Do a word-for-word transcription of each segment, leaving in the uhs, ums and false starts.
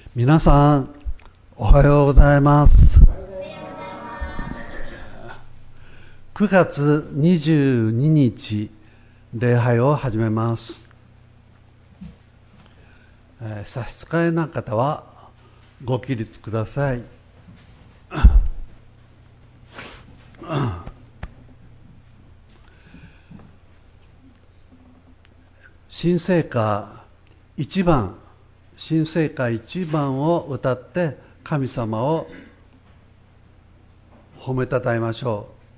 皆さんおはようございます。くがつにじゅうににち礼拝を始めます。えー、差し支えな方はご起立ください。新聖歌いちばん新聖歌いちばんを歌って神様を褒めたたえましょう。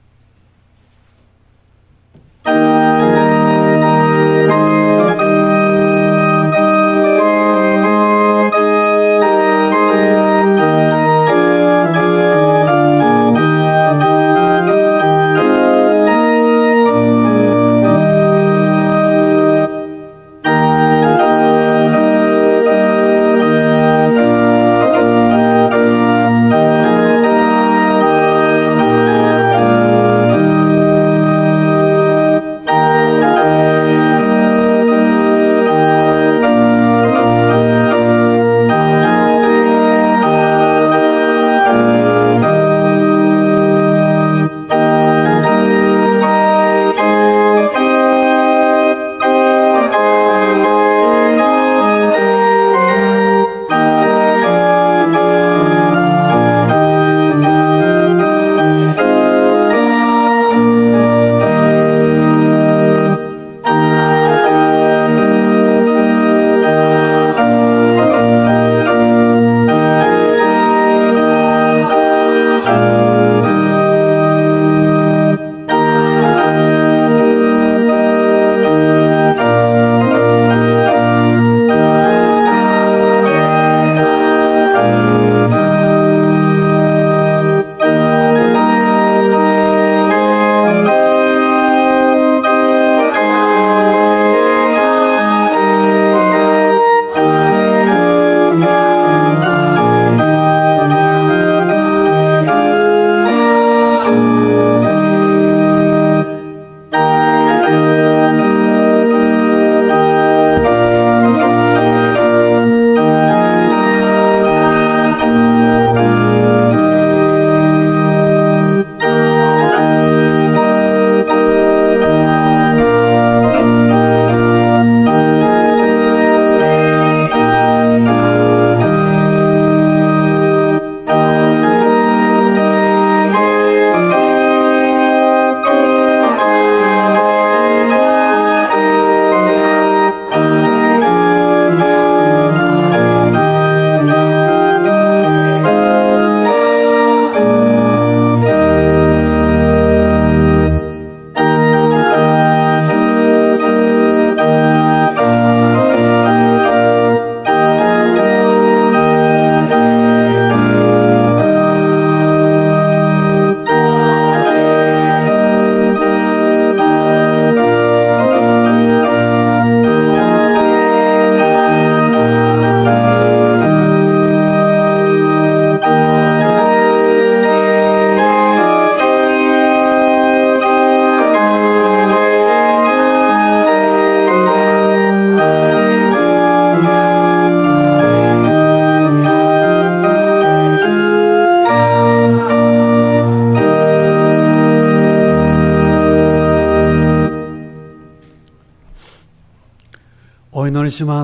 お祈りします。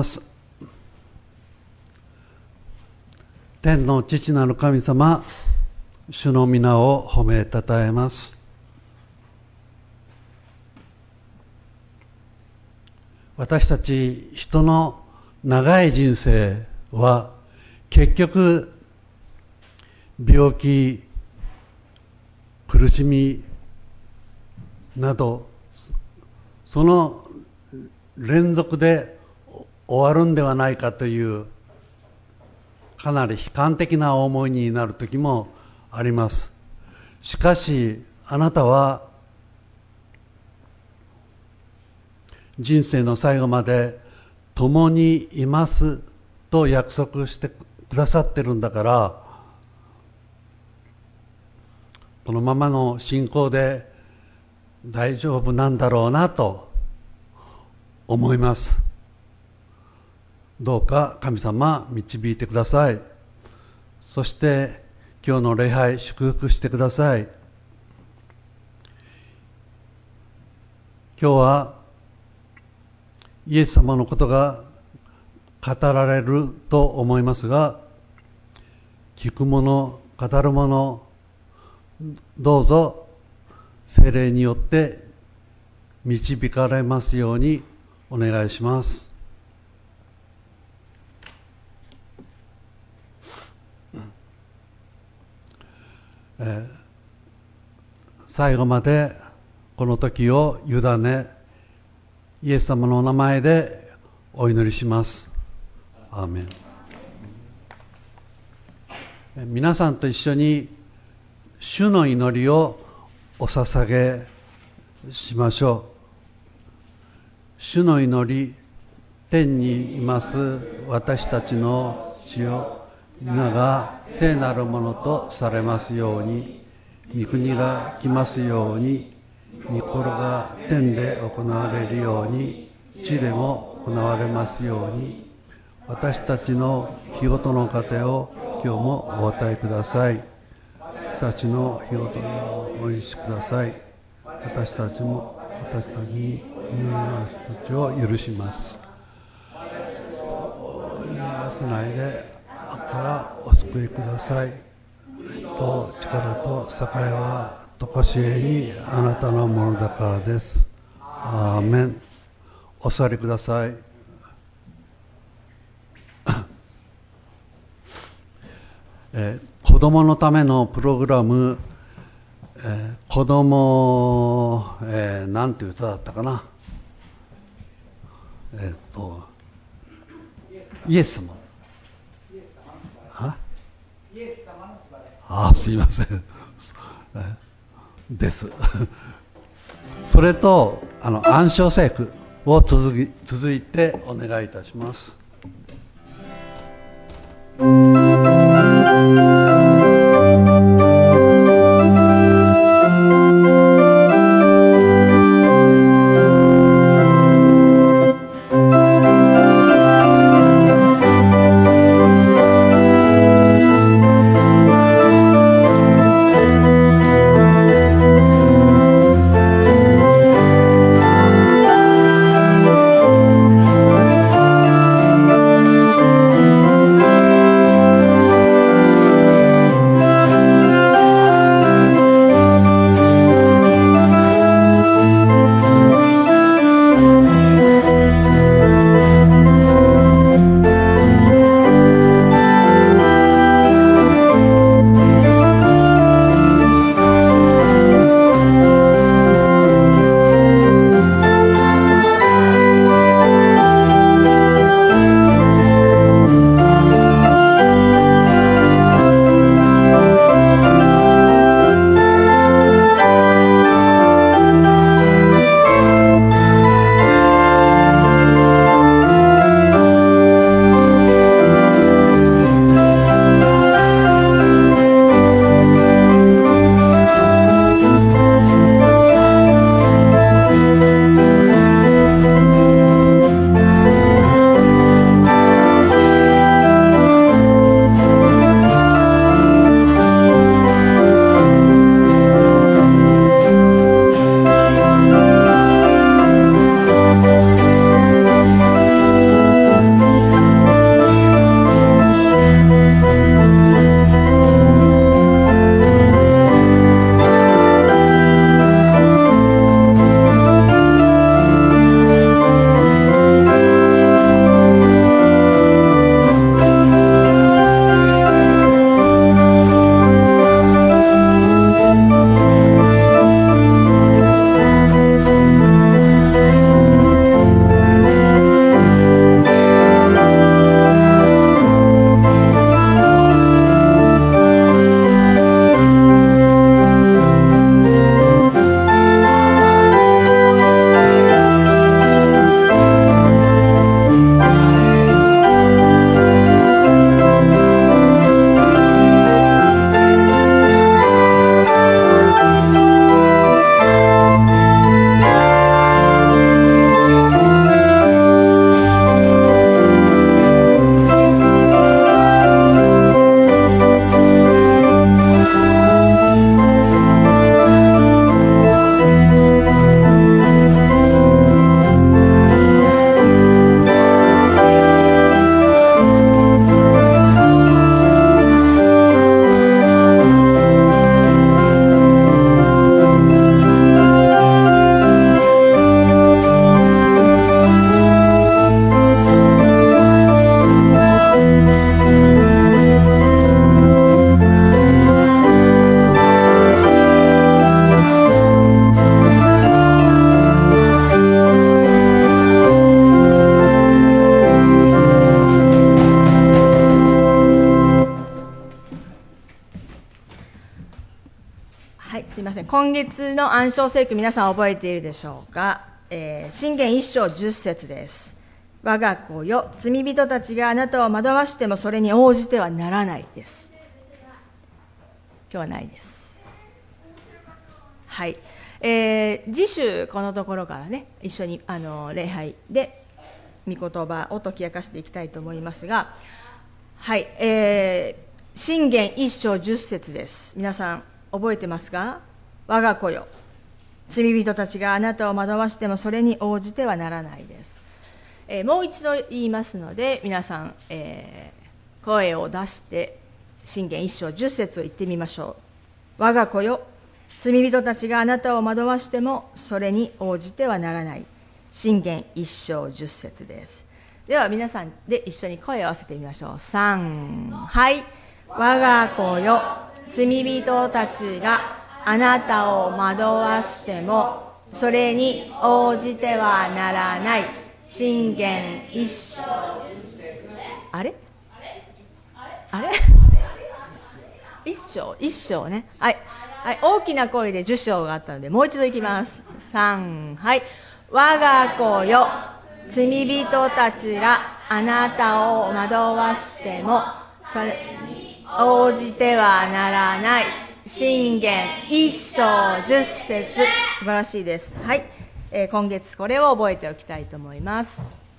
天の父なる神様、主の皆を褒めたたえます。私たち人の長い人生は結局病気、苦しみなどその連続で終わるんではないかというかなり悲観的な思いになる時もあります。しかしあなたは人生の最後まで共にいますと約束してくださってるんだから、このままの信仰で大丈夫なんだろうなと思います。 どうか神様導いてください。そして今日の礼拝祝福してください。今日はイエス様のことが語られると思いますが、聞く者、語る者、どうぞ聖霊によって導かれますようにお願いします。えー、最後までこの時を委ね、イエス様のお名前でお祈りします。アーメン。皆さんと一緒に主の祈りをお捧げしましょう。主の祈り、天にいます私たちの父よ、皆が聖なるものとされますように、御国が来ますように、御心が天で行われるように地でも行われますように、私たちの日ごとの糧を今日もお与えください。私たちの日ごとのお許しください。私たちも私たちに不義な人たちを許します。忘れないで悪からお救いください。と力と栄えはとこしえにあなたのものだからです。アーメン。お座りください。えー、子供のためのプログラム、えー、子供、えー、なんていう歌だったかな、えー、っとイエス様、ああ、すいませんですそれとあの暗唱聖句を続き続いてお願いいたします。 今月の暗唱聖句、皆さん覚えているでしょうか。えー、箴言一章十節です。我が子よ、罪人たちがあなたを惑わしてもそれに応じてはならないです。今日はないです。はい。えー、次週このところからね、一緒にあの礼拝で御言葉を解き明かしていきたいと思いますが、はい、えー、箴言一章十節です。皆さん覚えてますか。我が子よ、罪人たちがあなたを惑わしてもそれに応じてはならないです。えー、もう一度言いますので、皆さん、えー、声を出して箴言一章十節を言ってみましょう。我が子よ、罪人たちがあなたを惑わしてもそれに応じてはならない。箴言一章十節です。では皆さんで一緒に声を合わせてみましょう。さん、はい。我が子よ、罪人たちがあなたを惑わしてもそれに応じてはならない。箴言一章。あれあれ一章一章ね。はい。はい、大きな声で十章があったのでもう一度いきます。さん、はい。我が子よ、罪人たちがあなたを惑わしてもそれに応じてはならない。箴言一章十節。素晴らしいです。はい、えー、今月これを覚えておきたいと思います。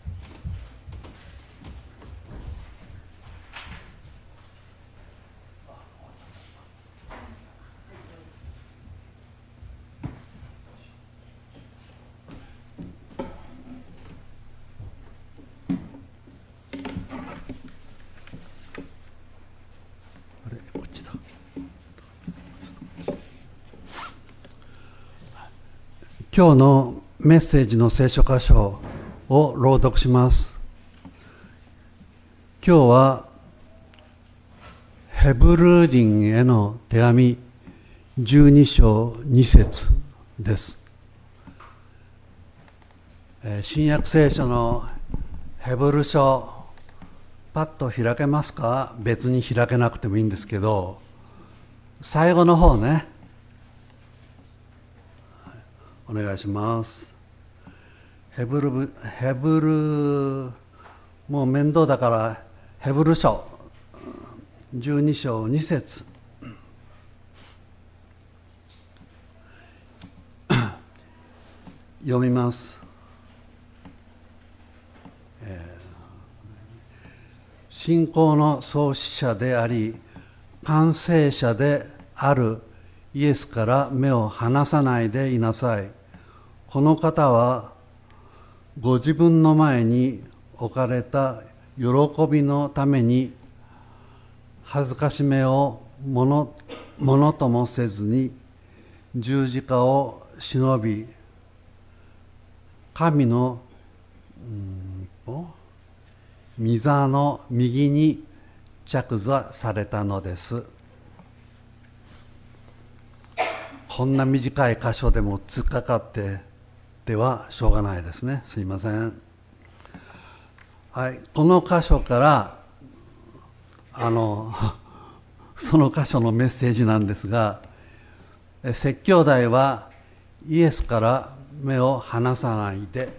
今日のメッセージの聖書箇所を朗読します。今日はヘブル人への手紙じゅうに章に節です。新約聖書のヘブル書、パッと開けますか。別に開けなくてもいいんですけど、最後の方ね、お願いします。ヘブル、ヘブル、もう面倒だからヘブル書じゅうに章に節読みます。えー、信仰の創始者であり完成者であるイエスから目を離さないでいなさい。この方はご自分の前に置かれた喜びのために恥ずかしめをもの、ものともせずに十字架を忍び、神のうん御座の右に着座されたのです。こんな短い箇所でも突っかかってではしょうがないですね。すいません。はい、この箇所からあのその箇所のメッセージなんですが、説教題はイエスから目を離さないで。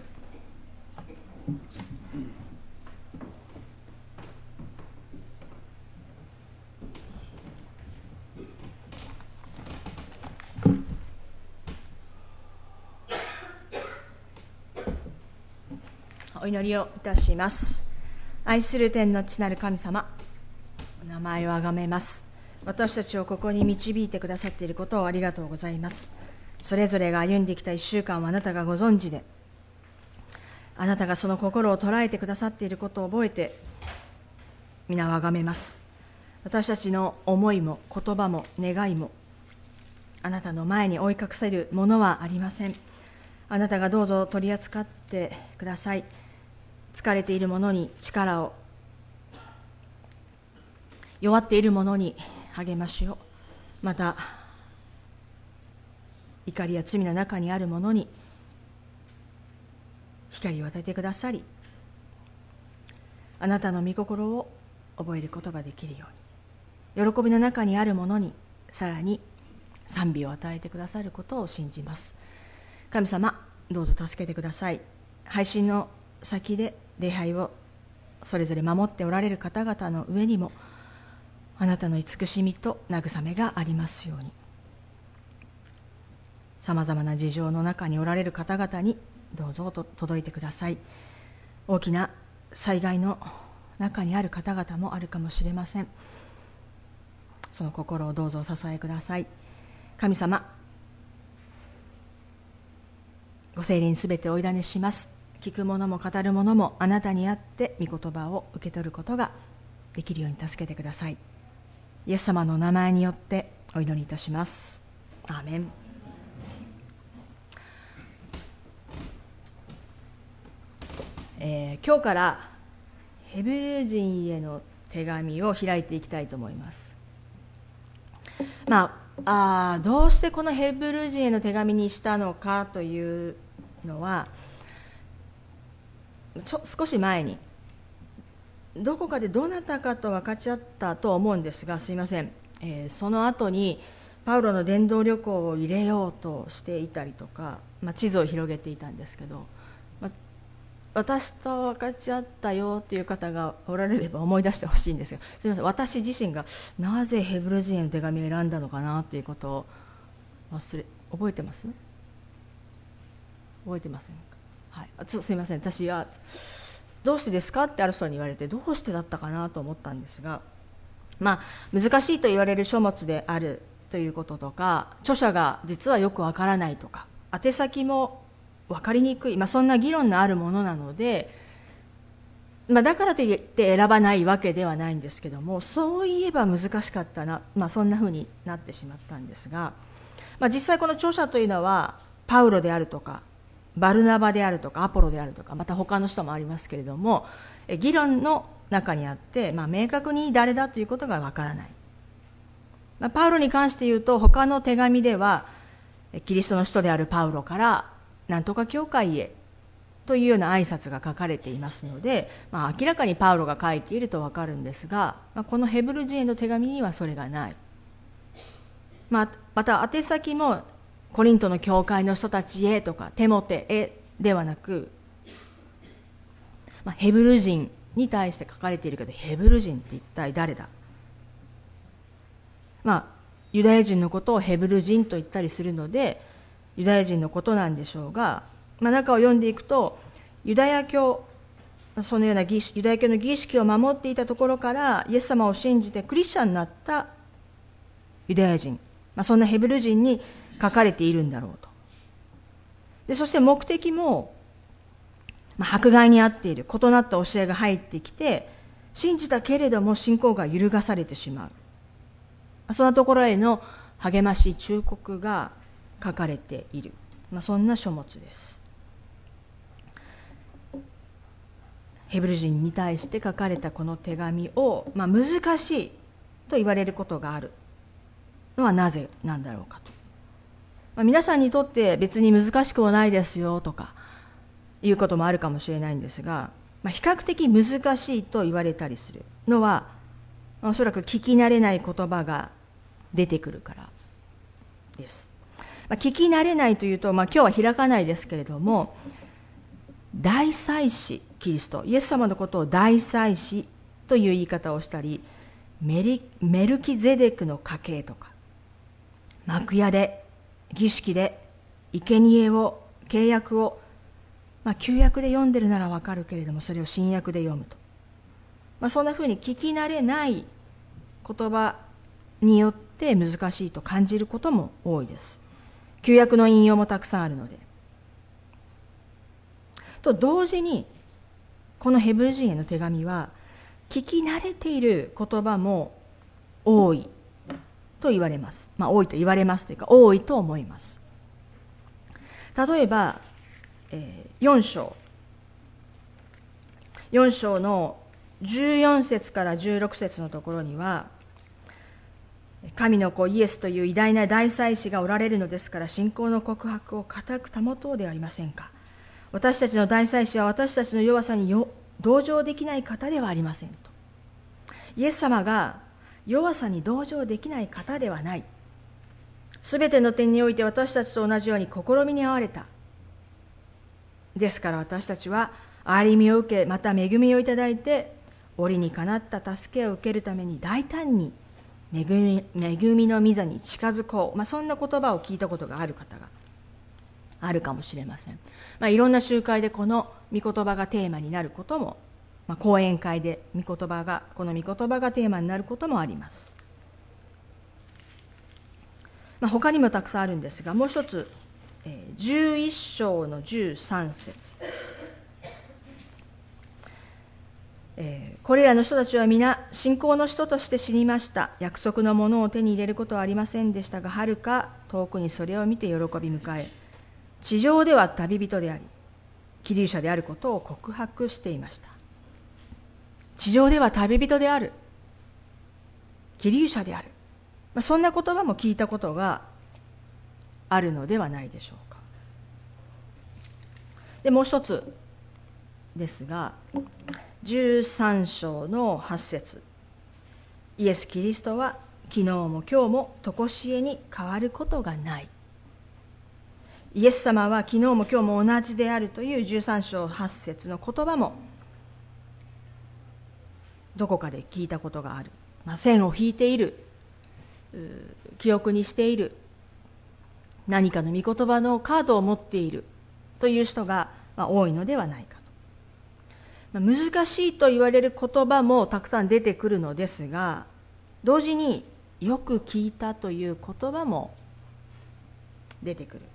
お祈りをいたします。愛する天の父なる神様、お名前をあがめます。私たちをここに導いてくださっていることをありがとうございます。それぞれが歩んできた一週間はあなたがご存知で、あなたがその心を捉えてくださっていることを覚えて皆をあがめます。私たちの思いも言葉も願いもあなたの前に追い隠せるものはありません。あなたがどうぞ取り扱ってください。疲れている者に力を、弱っている者に励ましを、また怒りや罪の中にある者に光を与えてくださり、あなたの御心を覚えることができるように、喜びの中にある者にさらに賛美を与えてくださることを信じます。神様、どうぞ助けてください。配信の先で礼拝をそれぞれ守っておられる方々の上にも、あなたの慈しみと慰めがありますように。さまざまな事情の中におられる方々にどうぞと届いてください。大きな災害の中にある方々もあるかもしれません。その心をどうぞお支えください。神様、ご聖霊にすべてお委ねします。聞く者も語る者もあなたにあって御言葉を受け取ることができるように助けてください。イエス様の名前によってお祈りいたします。アーメン。えー、今日からヘブル人への手紙を開いていきたいと思います。まあ、あどうしてこのヘブル人への手紙にしたのかというのは、ちょ少し前にどこかでどなたかと分かち合ったと思うんですが、すいません、えー、その後にパウロの伝道旅行を入れようとしていたりとか、まあ、地図を広げていたんですけど、まあ、私と分かち合ったよという方がおられれば思い出してほしいんですが、すいません、私自身がなぜヘブル人への手紙を選んだのかなということを忘れ覚えてます？覚えてませんか？はい、あすいません、私はどうしてですかってある人に言われて、どうしてだったかなと思ったんですが、まあ、難しいと言われる書物であるということとか、著者が実はよくわからないとか、宛先も分かりにくい、まあ、そんな議論のあるものなので、まあ、だからといって選ばないわけではないんですけども、そういえば難しかったな、まあ、そんなふうになってしまったんですが、まあ、実際この著者というのはパウロであるとかバルナバであるとかアポロであるとか、また他の人もありますけれども、議論の中にあって、まあ、明確に誰だということがわからない。まあ、パウロに関して言うと、他の手紙ではキリストの使徒であるパウロからなんとか教会へというような挨拶が書かれていますので、まあ、明らかにパウロが書いているとわかるんですが、まあ、このヘブル人への手紙にはそれがない。まあ、また宛先もコリントの教会の人たちへとかテモテへではなく、まあ、ヘブル人に対して書かれているけど、ヘブル人って一体誰だ？まあ、ユダヤ人のことをヘブル人と言ったりするので、ユダヤ人のことなんでしょうが、まあ、中を読んでいくと、ユダヤ教、そのような儀式、ユダヤ教の儀式を守っていたところからイエス様を信じてクリスチャンになったユダヤ人、まあ、そんなヘブル人に書かれているんだろうと。でそして目的も、まあ、迫害にあっている異なった教えが入ってきて、信じたけれども信仰が揺るがされてしまう、そんなところへの励まし忠告が書かれている、まあ、そんな書物です。ヘブル人に対して書かれたこの手紙を、まあ、難しいと言われることがあるのはなぜなんだろうかと。まあ、皆さんにとって別に難しくはないですよとかいうこともあるかもしれないんですが、まあ、比較的難しいと言われたりするのは、まあ、おそらく聞き慣れない言葉が出てくるからです。まあ、聞き慣れないというと、まあ、今日は開かないですけれども、大祭司キリスト、イエス様のことを大祭司という言い方をしたり、メリメルキゼデクの家系とか、幕屋で儀式で生贄を契約を、まあ、旧約で読んでるならわかるけれども、それを新約で読むと、まあ、そんなふうに聞き慣れない言葉によって難しいと感じることも多いです。旧約の引用もたくさんあるので。と同時に、このヘブル人への手紙は聞き慣れている言葉も多いと言われます。まあ多いと言われますというか、多いと思います。例えば、えー、よん章よん章のじゅうよん節からじゅうろく節のところには、神の子イエスという偉大な大祭司がおられるのですから、信仰の告白を固く保とうではありませんか。私たちの大祭司は私たちの弱さによ同情できない方ではありませんと。イエス様が弱さに同情できない方ではない。 すべての点において私たちと同じように試みに遭われた。ですから私たちは憐れみを受け、また恵みをいただいて、折にかなった助けを受けるために大胆に恵み、恵みの御座に近づこう。まあ、そんな言葉を聞いたことがある方があるかもしれません。まあ、いろんな集会でこの御言葉がテーマになることも、まあ、講演会で御言葉が、この御言葉がテーマになることもあります。まあ、他にもたくさんあるんですが、もう一つ、えー、じゅういっ章のじゅうさん節。えー、これらの人たちは皆信仰の人として死にました。約束のものを手に入れることはありませんでしたが、はるか遠くにそれを見て喜び迎え、地上では旅人であり、希留者であることを告白していました。地上では旅人である、希留者である、まあ、そんな言葉も聞いたことがあるのではないでしょうか。で、もう一つですが、じゅうさん章のはち節。イエス・キリストは昨日も今日も常しえに変わることがない。イエス様は昨日も今日も同じであるというじゅうさん章はち節の言葉もどこかで聞いたことがある。まあ、線を引いている、記憶にしている、何かの御言葉のカードを持っているという人が多いのではないかと。難しいと言われる言葉もたくさん出てくるのですが、同時によく聞いたという言葉も出てくる。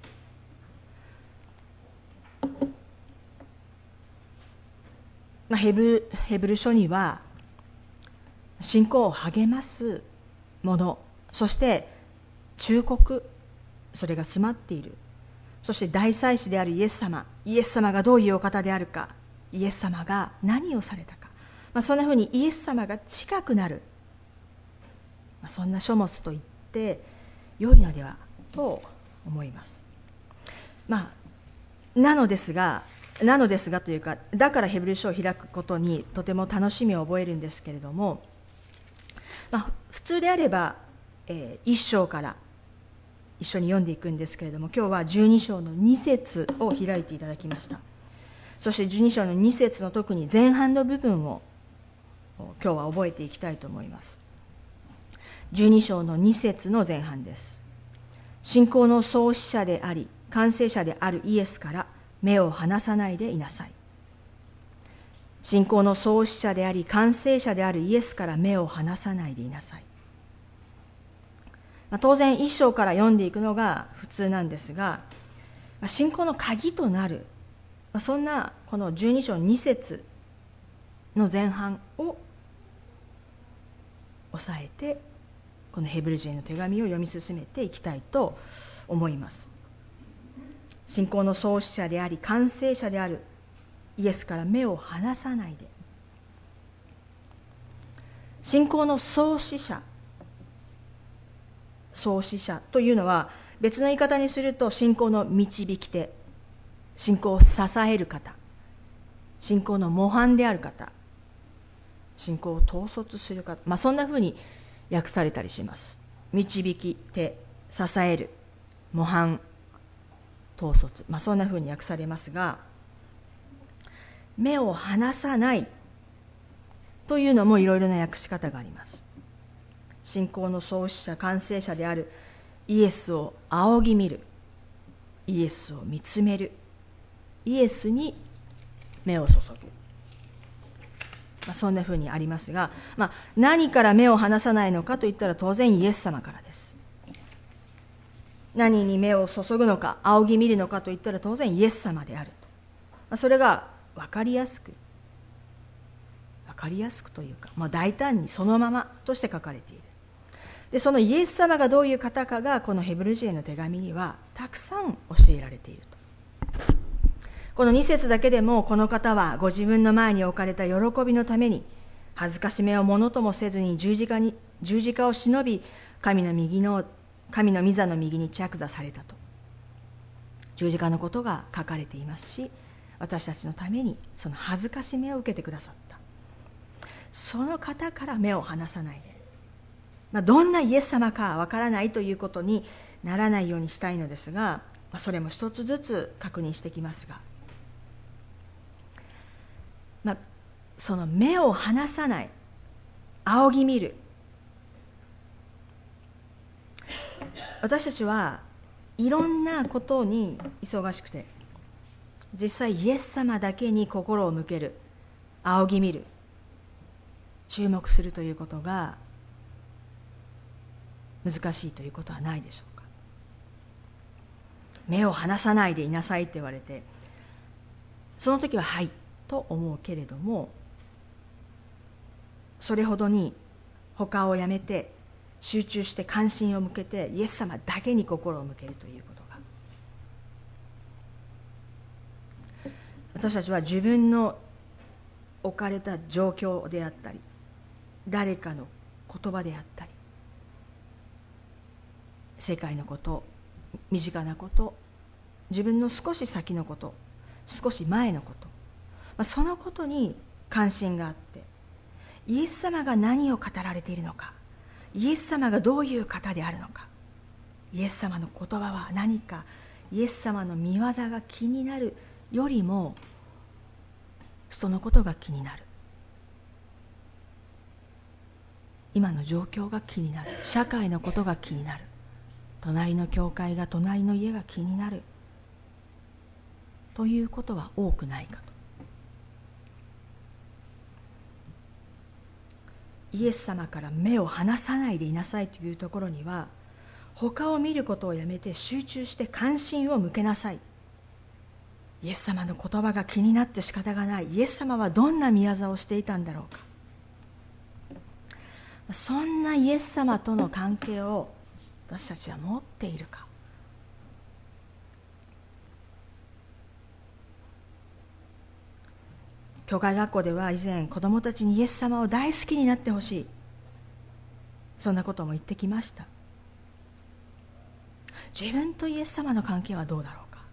まあ、ヘブ、ヘブル書には信仰を励ますもの、そして忠告、それが詰まっている。そして大祭司であるイエス様、イエス様がどういうお方であるか、イエス様が何をされたか、まあ、そんなふうにイエス様が近くなる、まあ、そんな書物と言って良いのではと思います。まあ、なのですが、なのですがというか、だからヘブル書を開くことにとても楽しみを覚えるんですけれども、まあ、普通であれば、えー、いっ章から一緒に読んでいくんですけれども、今日はじゅうに章のに節を開いていただきました。そしてじゅうに章のに節の特に前半の部分を今日は覚えていきたいと思います。じゅうに章のに節の前半です。信仰の創始者であり完成者であるイエスから目を離さないでいなさい。信仰の創始者であり完成者であるイエスから目を離さないでいなさい。まあ、当然一章から読んでいくのが普通なんですが、まあ、信仰の鍵となる、まあ、そんなこのじゅうに章に節の前半を押さえて、このヘブル人への手紙を読み進めていきたいと思います。信仰の創始者であり完成者であるイエスから目を離さないで。信仰の創始者、創始者というのは別の言い方にすると信仰の導き手、信仰を支える方、信仰の模範である方、信仰を統率する方、まあ、そんなふうに訳されたりします。導き手、支える、模範、統率、まあ、そんなふうに訳されますが、目を離さないというのもいろいろな訳し方があります。信仰の創始者完成者であるイエスを仰ぎ見る、イエスを見つめる、イエスに目を注ぐ、まあ、そんなふうにありますが、まあ、何から目を離さないのかといったら当然イエス様からです。何に目を注ぐのか、仰ぎ見るのかといったら当然イエス様であると、まあ、それが分かりやすく分かりやすくというか、まあ、大胆にそのままとして書かれている。で、そのイエス様がどういう方かがこのヘブル人への手紙にはたくさん教えられていると。このに節だけでも、この方はご自分の前に置かれた喜びのために恥ずかしめをものともせずに十字架に十字架を忍び、神の右の神の御座の右に着座されたと、十字架のことが書かれていますし、私たちのためにその恥ずかしめを受けてくださった。その方から目を離さないで、 まあ、どんなイエス様かわからないということにならないようにしたいのですが、まあ、それも一つずつ確認してきますが、まあ、その目を離さない、仰ぎ見る。私たちはいろんなことに忙しくて、実際イエス様だけに心を向ける、仰ぎ見る、注目するということが難しいということはないでしょうか。目を離さないでいなさいって言われて、その時ははいと思うけれども、それほどに他をやめて集中して関心を向けてイエス様だけに心を向けるということが、私たちは自分の置かれた状況であったり、誰かの言葉であったり、世界のこと、身近なこと、自分の少し先のこと、少し前のこと、まあ、そのことに関心があって、イエス様が何を語られているのか、イエス様がどういう方であるのか、イエス様の言葉は何か、イエス様の御業が気になるよりも人のことが気になる、今の状況が気になる、社会のことが気になる、隣の教会が隣の家が気になるということは多くないかと。イエス様から目を離さないでいなさいというところには、他を見ることをやめて集中して関心を向けなさい。イエス様の言葉が気になって仕方がない。イエス様はどんな御業をしていたんだろうか。そんなイエス様との関係を私たちは持っているか。教会学校では以前、子どもたちにイエス様を大好きになってほしい、そんなことも言ってきました。自分とイエス様の関係はどうだろうか。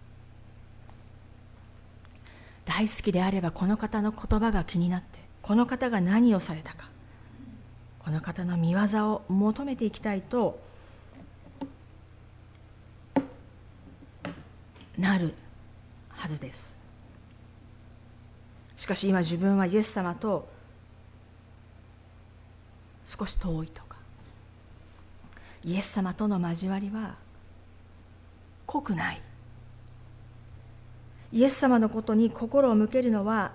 大好きであれば、この方の言葉が気になって、この方が何をされたか、この方の御業を求めていきたいとなるはずです。しかし今自分はイエス様と少し遠いとか、イエス様との交わりは濃くない、イエス様のことに心を向けるのは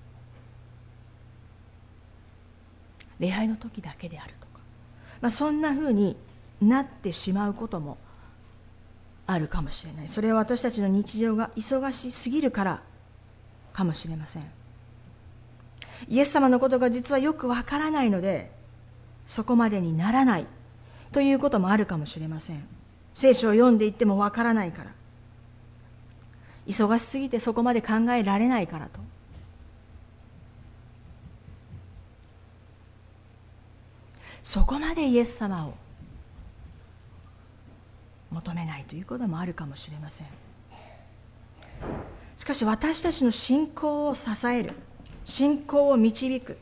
礼拝の時だけであるとか、まあ、そんなふうになってしまうこともあるかもしれない。それは私たちの日常が忙しすぎるからかもしれません。イエス様のことが実はよくわからないので、そこまでにならないということもあるかもしれません。聖書を読んでいってもわからないから、忙しすぎてそこまで考えられないからと。そこまでイエス様を求めないということもあるかもしれません。しかし私たちの信仰を支える、信仰を導く、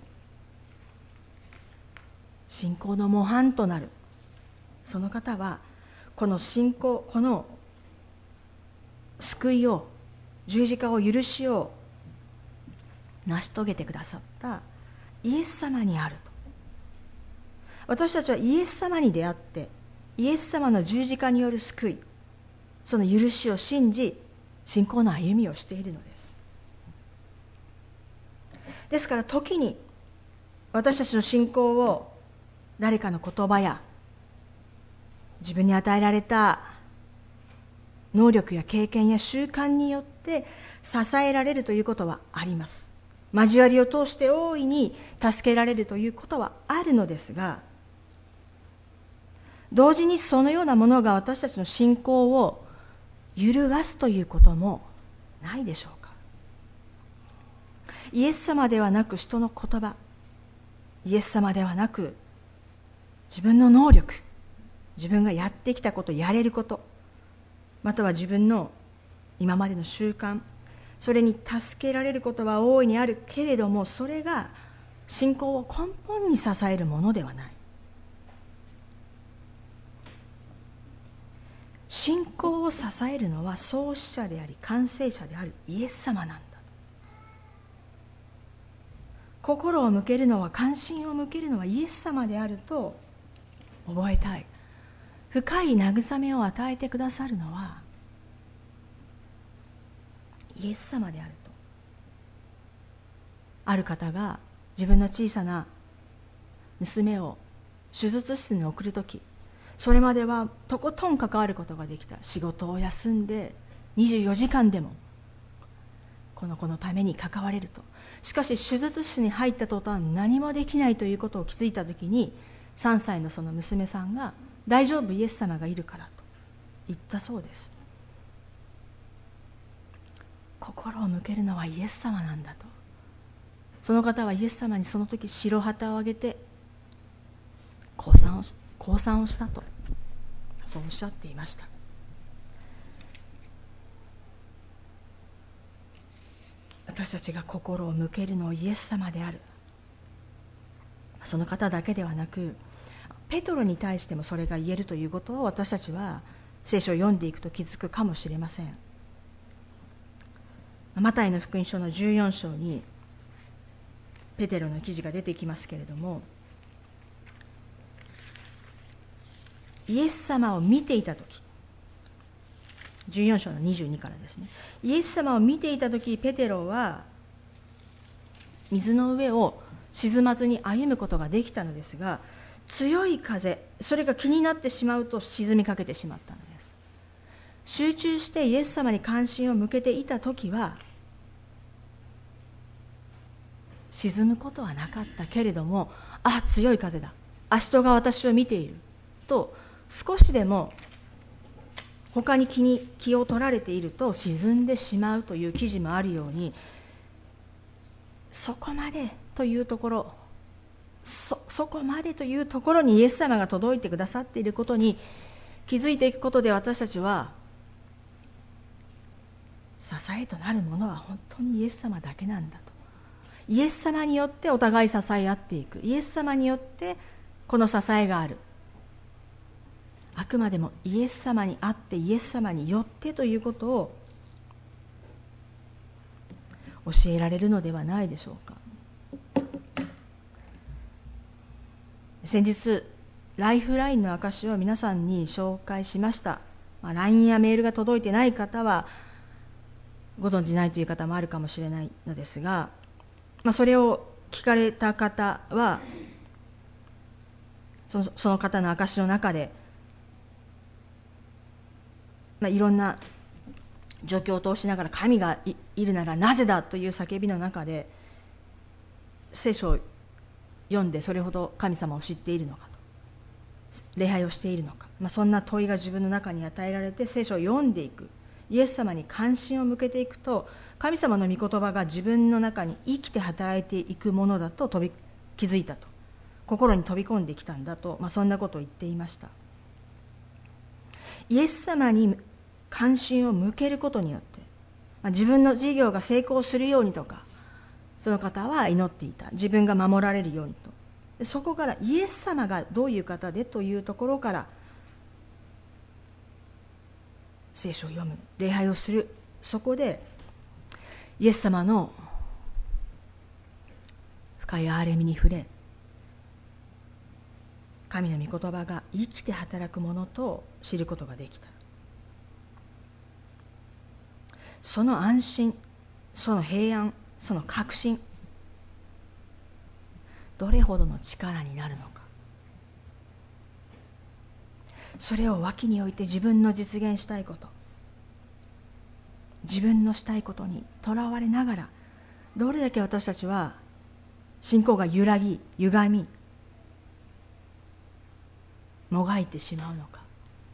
信仰の模範となる、その方はこの信仰、この救いを、十字架を、許しを成し遂げてくださったイエス様にあると。私たちはイエス様に出会って、イエス様の十字架による救い、その許しを信じ、信仰の歩みをしているのです。ですから時に私たちの信仰を誰かの言葉や自分に与えられた能力や経験や習慣によって支えられるということはあります。交わりを通して大いに助けられるということはあるのですが、同時にそのようなものが私たちの信仰を揺るがすということもないでしょうか。イエス様ではなく人の言葉、イエス様ではなく自分の能力、自分がやってきたこと、やれること、または自分の今までの習慣、それに助けられることは大いにあるけれども、それが信仰を根本に支えるものではない。 信仰を支えるのは創始者であり完成者であるイエス様なんだ。心を向けるのは、関心を向けるのはイエス様であると覚えたい。深い慰めを与えてくださるのはイエス様であると。ある方が自分の小さな娘を手術室に送るとき、それまではとことん関わることができた。仕事を休んでにじゅうよじかんでもこの子のために関われると。しかし手術室に入った途端何もできないということを気づいたときに、さんさいのその娘さんが、大丈夫、イエス様がいるからと言ったそうです。心を向けるのはイエス様なんだと。その方はイエス様にその時白旗をあげて降参をし降参をしたと、そうおっしゃっていました。私たちが心を向けるのはイエス様である。その方だけではなく、ペトロに対してもそれが言えるということを私たちは聖書を読んでいくと気づくかもしれません。マタイの福音書のじゅうよん章にペテロの記事が出てきますけれども、イエス様を見ていたとき、じゅうよん章のにじゅうにからですね。イエス様を見ていたとき、ペテロは水の上を沈まずに歩むことができたのですが、強い風、それが気になってしまうと沈みかけてしまったのです。集中してイエス様に関心を向けていたときは沈むことはなかったけれども、あ、強い風だ、あ、人が私を見ていると少しでも他に気に気を取られていると沈んでしまうという記事もあるように、そこまでというところ、そ, そこまでというところにイエス様が届いてくださっていることに気づいていくことで、私たちは支えとなるものは本当にイエス様だけなんだと。イエス様によってお互い支え合っていく。イエス様によってこの支えがある。あくまでもイエス様にあってイエス様によってということを教えられるのではないでしょうか。先日ライフラインの証を皆さんに紹介しました。まあ、ライン やメールが届いてない方はご存じないという方もあるかもしれないのですが、まあ、それを聞かれた方はその、その方の証の中で、まあ、いろんな状況を通しながら、神が い, いるならなぜだという叫びの中で聖書を読んで、それほど神様を知っているのかと、礼拝をしているのか、まあ、そんな問いが自分の中に与えられて聖書を読んでいく、イエス様に関心を向けていくと、神様の御言葉が自分の中に生きて働いていくものだと飛び気づいたと、心に飛び込んできたんだと、まあ、そんなことを言っていました。イエス様に関心を向けることによって、まあ、自分の事業が成功するようにとか、その方は祈っていた。自分が守られるようにと。そこからイエス様がどういう方でというところから聖書を読む、礼拝をする。そこでイエス様の深い憐れみに触れ、神の御言葉が生きて働くものと知ることができた。その安心、その平安、その確信、どれほどの力になるのか。それを脇に置いて自分の実現したいこと、自分のしたいことにとらわれながら、どれだけ私たちは信仰が揺らぎ、歪み、もがいてしまうのか。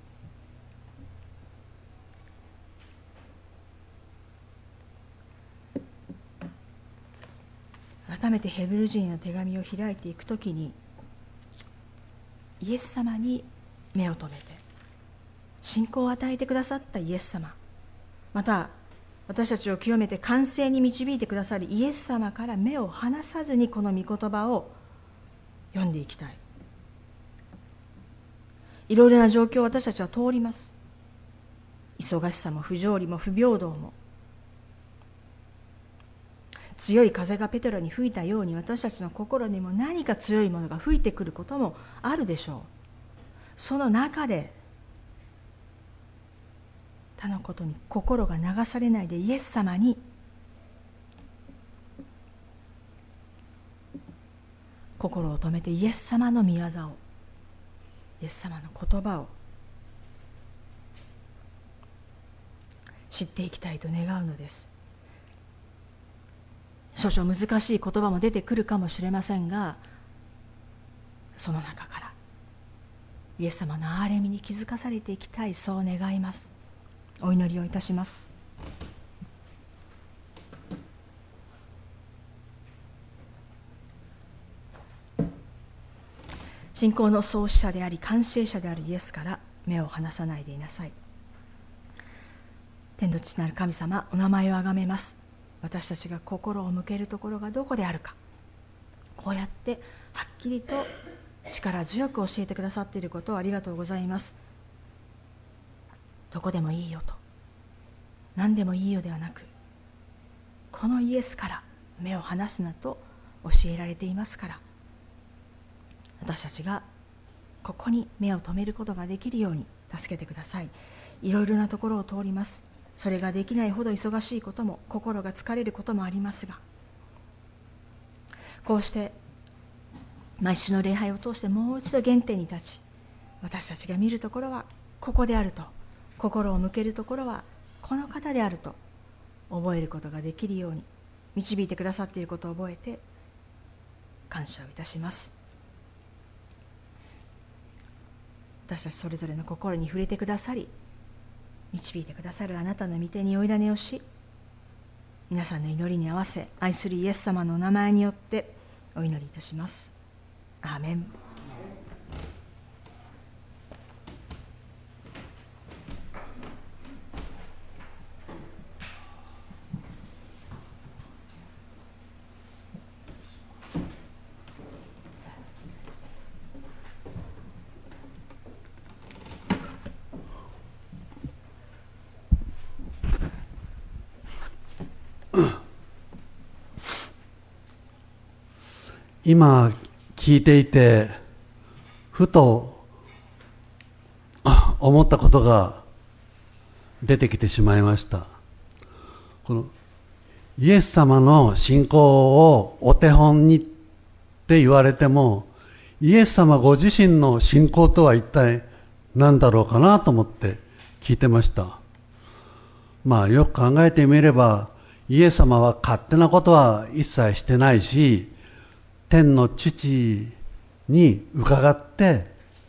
改めてヘブル人への手紙を開いていくときに、イエス様に目を留めて、信仰を与えてくださったイエス様、また私たちを清めて完成に導いてくださりイエス様から目を離さずに、この御言葉を読んでいきたい。いろいろな状況を私たちは通ります。 忙しさも不条理も不平等も、強い風がペテロに吹いたように、私たちの心にも何か強いものが吹いてくることもあるでしょう。その中で他のことに心が流されないで、イエス様に心を止めて、イエス様の御業を、イエス様の言葉を知っていきたいと願うのです。少々難しい言葉も出てくるかもしれませんが、その中からイエス様の憐れみに気づかされていきたい、そう願います。お祈りをいたします。信仰の創始者であり完成者であるイエスから目を離さないでいなさい。天の父なる神様、お名前をあがめます。私たちが心を向けるところがどこであるか、こうやってはっきりと力強く教えてくださっていることをありがとうございます。どこでもいいよと、何でもいいよではなく、このイエスから目を離すなと教えられていますから、私たちがここに目を留めることができるように助けてください。いろいろなところを通ります。それができないほど忙しいことも、心が疲れることもありますが、こうして毎週の礼拝を通してもう一度原点に立ち、私たちが見るところはここであると、心を向けるところはこの方であると覚えることができるように導いてくださっていることを覚えて感謝をいたします。私たちそれぞれの心に触れてくださり、導いてくださるあなたの御手にお委ねをし、皆さんの祈りに合わせ、愛するイエス様のお名前によってお祈りいたします。アーメン。 今聞いていてふと思ったことが出てきてしまいました。このイエス様の信仰をお手本にって言われても、イエス様ご自身の信仰とは一体何だろうかなと思って聞いてました。まあよく考えてみれば、イエス様は勝手なことは一切してないし、天の父に伺って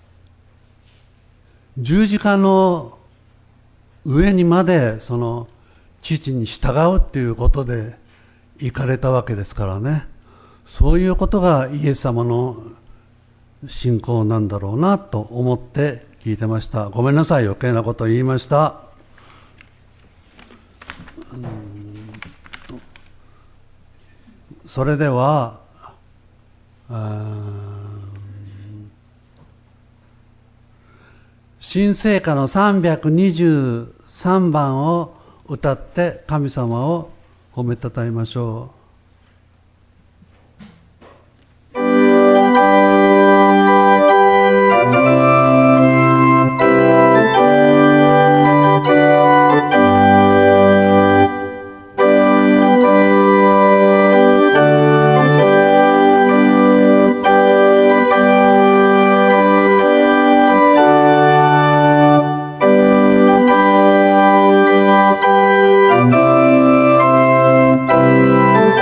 十字架の上にまでその父に従うっていうことで行かれたわけですからね。そういうことがイエス様の信仰なんだろうなと思って聞いてました。ごめんなさい、余計なこと言いました。それでは新聖歌のさんびゃくにじゅうさんばんを歌って神様を褒めたたえましょう。 「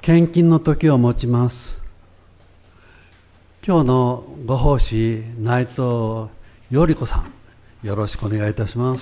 献金の時を持ちます。今日のご奉仕、内藤より子さん、よろしくお願いいたします。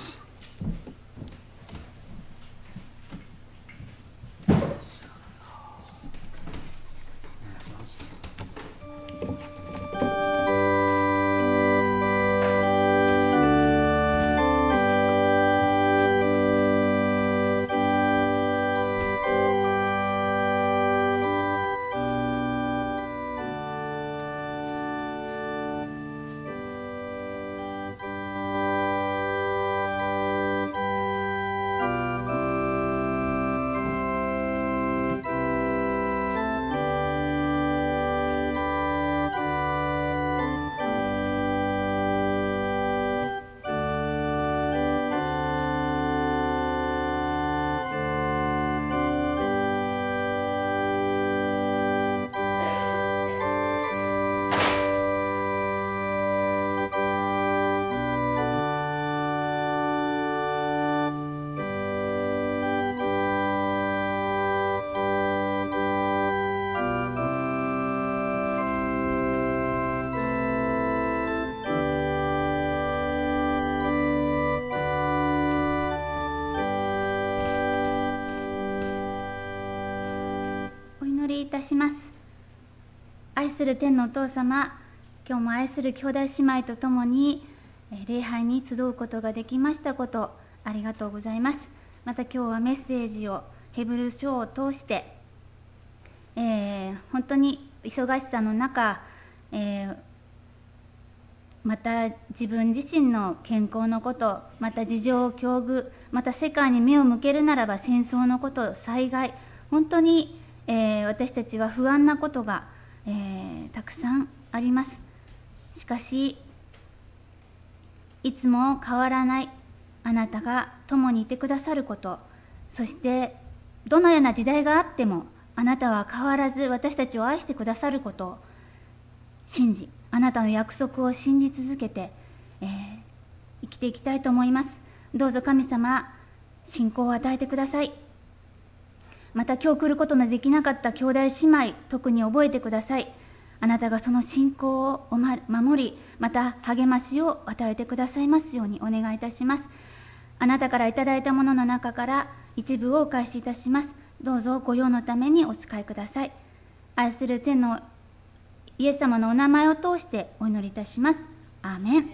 いたします。愛する天のお父様、今日も愛する兄弟姉妹とともに礼拝に集うことができましたこと、ありがとうございます。また今日はメッセージをヘブル書を通して、えー、本当に忙しさの中、えー、また自分自身の健康のこと、また事情境遇、また世界に目を向けるならば戦争のこと、災害、本当にえー、私たちは不安なことが、えー、たくさんあります。しかし、いつも変わらないあなたが共にいてくださること、そしてどのような時代があってもあなたは変わらず私たちを愛してくださることを信じ、あなたの約束を信じ続けて、えー、生きていきたいと思います。どうぞ神様、信仰を与えてください。また今日来ることのできなかった兄弟姉妹、特に覚えてください。あなたがその信仰を守り、また励ましを与えてくださいますようにお願いいたします。あなたからいただいたものの中から一部をお返しいたします。どうぞご用のためにお使いください。愛する天のイエス様のお名前を通してお祈りいたします。アーメン。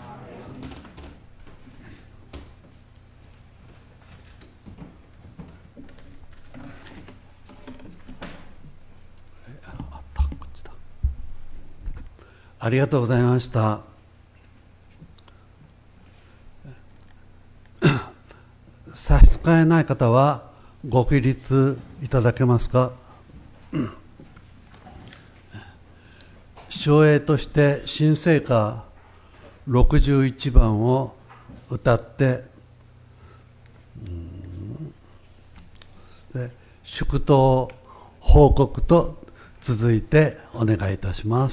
ありがとうございました。差し支えない方はご起立いただけますか。唱詠として新聖歌ろくじゅういちばんを歌って、そして祝祷報告と続いてお願いいたします。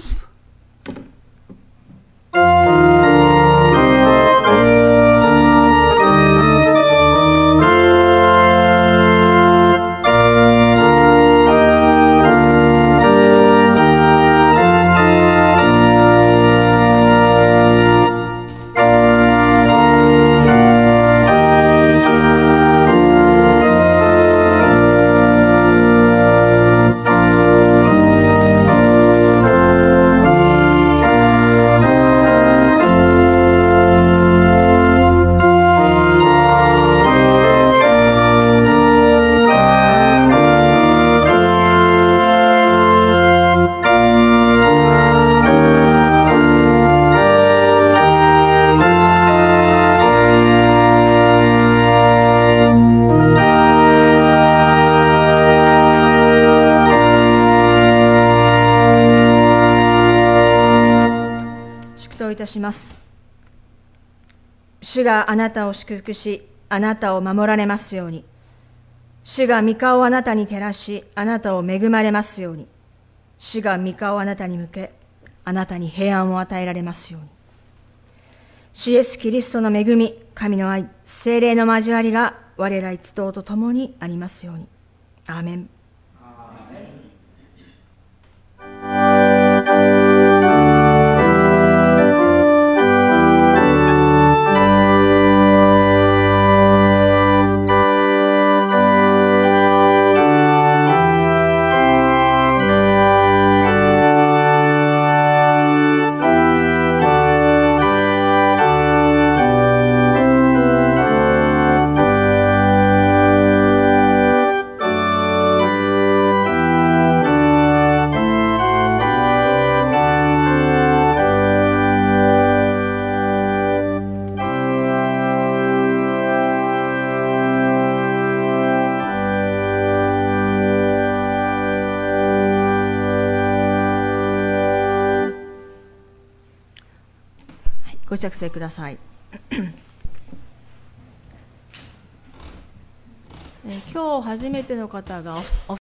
いたします。主があなたを祝福し、あなたを守られますように。主が御顔をあなたに照らし、あなたを恵まれますように。主が御顔をあなたに向け、あなたに平安を与えられますように。主イエスキリストの恵み、神の愛、聖霊の交わりが我ら一同と共にありますように。アーメン。アーメン。 ご着席ください。えー今日初めての方がお